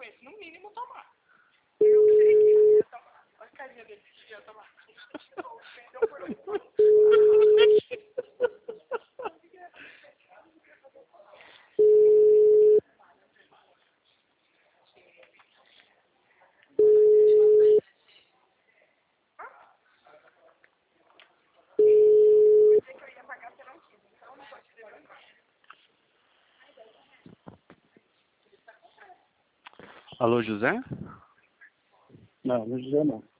esse, no mínimo, tomar. Eu sei que ele ia tomar. Olha a carinha dele que ia tomar. Perdeu por um. Alô, José? Não, José não.